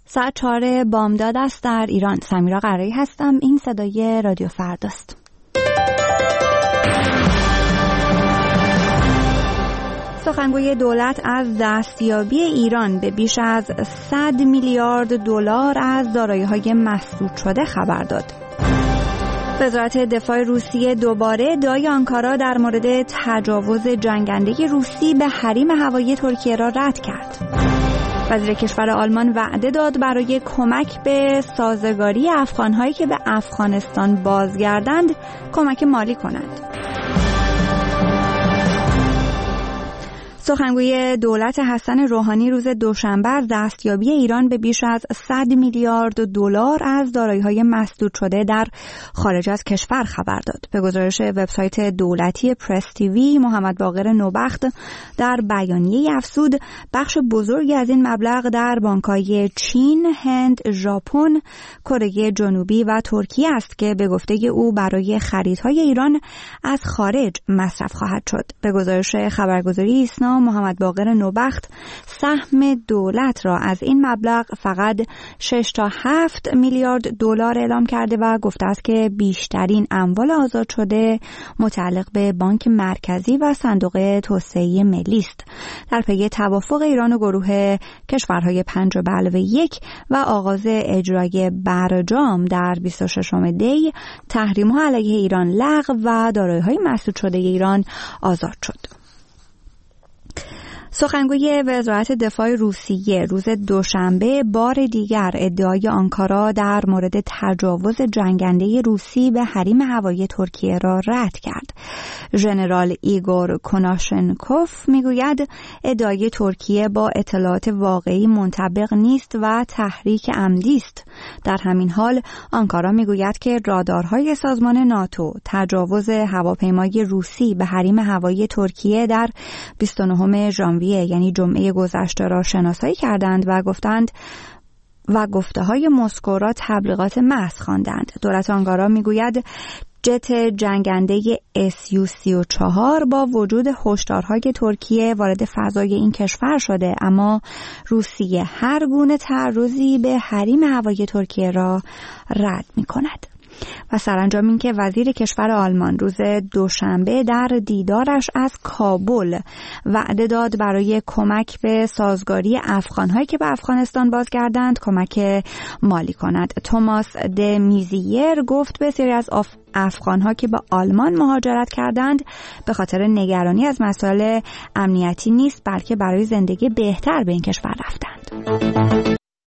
ساعت 4 بامداد است در ایران. سمیرا قرایی هستم. این صدای رادیو فرداست. سخنگوی دولت از دستیابی ایران به بیش از 100 میلیارد دلار از دارایی‌های مسدود شده خبر داد. وزارت دفاع روسیه دوباره ادعای آنکارا در مورد تجاوز جنگنده روسی به حریم هوایی ترکیه را رد کرد. وزیر کشور آلمان وعده داد برای کمک به سازگاری افغان‌هایی که به افغانستان بازگردند کمک مالی کنند. سخنگوی دولت حسن روحانی روز دوشنبه از دستیابی ایران به بیش از 100 میلیارد دلار از دارایی‌های مسدود شده در خارج از کشور خبر داد. به گزارش وبسایت دولتی پرس تیوی، محمد باقر نوبخت در بیانیه‌ای افزود بخش بزرگی از این مبلغ در بانک‌های چین، هند، ژاپن، کره جنوبی و ترکیه است که به گفته او برای خریدهای ایران از خارج مصرف خواهد شد. به گزارش خبرگزاری ایسنا، محمد باقر نوبخت سهم دولت را از این مبلغ فقط 6 تا 7 میلیارد دلار اعلام کرده و گفته است که بیشترین اموال آزاد شده متعلق به بانک مرکزی و صندوق توسعه ملی است. در پی توافق ایران و گروه کشورهای 5+1 و آغاز اجرای برجام در 26 دی، تحریم‌ها علیه ایران لغو و دارایی‌های مسدود شده ایران آزاد شد. سخنگوی وزارت دفاع روسیه روز دوشنبه بار دیگر ادعای آنکارا در مورد تجاوز جنگنده روسی به حریم هوایی ترکیه را رد کرد. ژنرال ایگور کناشنکوف میگوید ادعای ترکیه با اطلاعات واقعی منطبق نیست و تحریک عمدی است. در همین حال آنکارا میگوید که رادارهای سازمان ناتو تجاوز هواپیمای روسی به حریم هوایی ترکیه در 29 ژانویه یعنی جمعه گذشته را شناسایی کردند و گفته‌های مسکو را تبلیغات محض خواندند. دولت آنکارا میگوید جت جنگنده SU-34 با وجود هشدارهای ترکیه وارد فضای این کشور شده، اما روسیه هر گونه تعرضی به حریم هوایی ترکیه را رد می‌کند. و سرانجام این که وزیر کشور آلمان روز دوشنبه در دیدارش از کابل وعده داد برای کمک به سازگاری افغان‌هایی که به افغانستان بازگردند کمک مالی کند. توماس د میزیر گفت بسیاری از افغان‌ها که به آلمان مهاجرت کردند به خاطر نگرانی از مسائل امنیتی نیست، بلکه برای زندگی بهتر به این کشور رفتند.